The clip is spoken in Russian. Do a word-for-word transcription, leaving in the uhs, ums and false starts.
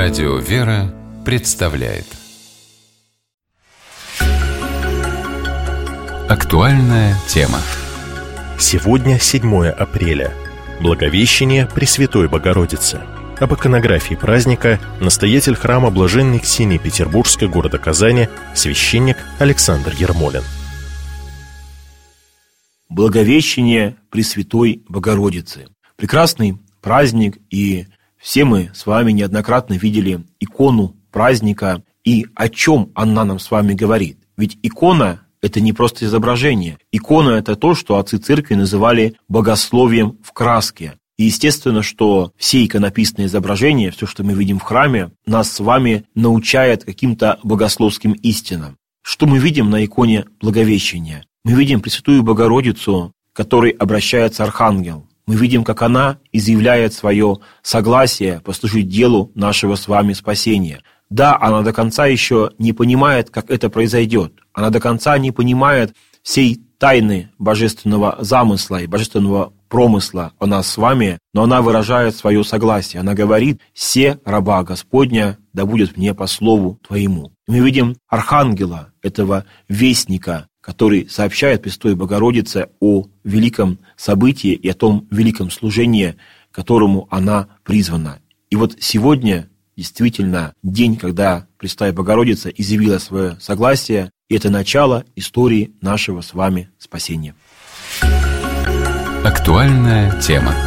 Радио «Вера» представляет актуальная тема. Сегодня седьмое апреля. Благовещение Пресвятой Богородицы. Об иконографии праздника настоятель храма Блаженной Ксении Петербургской города Казани, священник Александр Ермолин. Благовещение Пресвятой Богородицы. Прекрасный праздник, и все мы с вами неоднократно видели икону праздника, и о чем она нам с вами говорит. Ведь икона – это не просто изображение. Икона – это то, что отцы церкви называли богословием в краске. И естественно, что все иконописные изображения, все, что мы видим в храме, нас с вами научает каким-то богословским истинам. Что мы видим на иконе Благовещения? Мы видим Пресвятую Богородицу, к которой обращается архангел. Мы видим, как она изъявляет свое согласие послужить делу нашего с вами спасения. Да, она до конца еще не понимает, как это произойдет. Она до конца не понимает всей тайны божественного замысла и божественного промысла о нас с вами, но она выражает свое согласие. Она говорит: «Се раба Господня, да будет мне по слову Твоему». И мы видим архангела, этого вестника, который сообщает Пресвятой Богородице о великом событии и о том великом служении, к которому она призвана. И вот сегодня действительно день, когда Пресвятая Богородица изъявила свое согласие, и это начало истории нашего с вами спасения. Актуальная тема.